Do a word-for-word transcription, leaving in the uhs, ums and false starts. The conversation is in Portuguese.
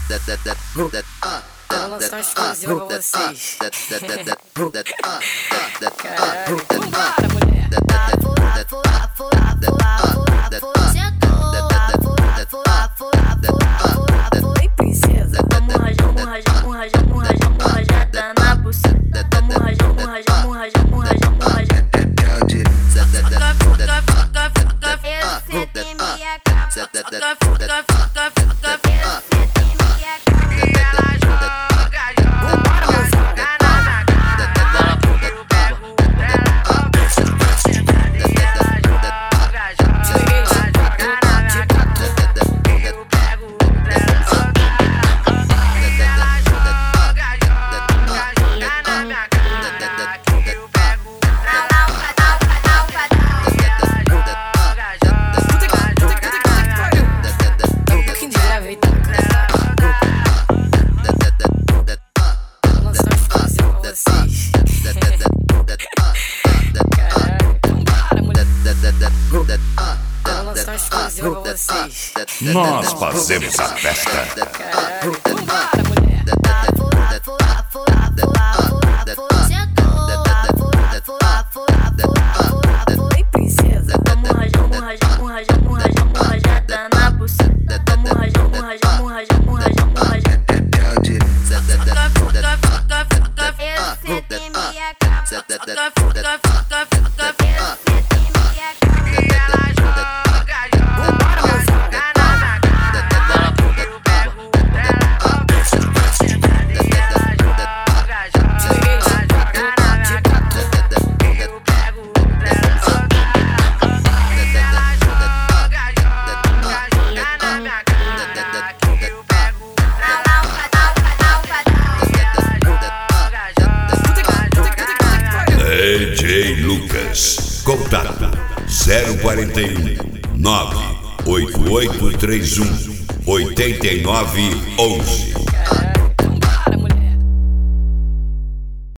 Vou lançar exclusivo pra vocês. Caralho, vambora, mulher. Oi, princesa. Vamos rajar, vamos rajar, vamos rajar, vamos rajar, vamos rajada na buceta. Vamos rajar, vamos rajar, vamos rajar, vamos rajar, vamos rajar. Nós fazemos a festa. Caralho, vambora, mulher. Oi, princesa. Vamos rajar, vamos rajar, vamos rajar, vamos rajar, vamos rajada na buceta. Vamos rajar, vamos rajar, vamos rajar, vamos rajar, vamos rajar. D J Lucas, contato zero quarenta e um, nove oito oito três um, oito nove um um.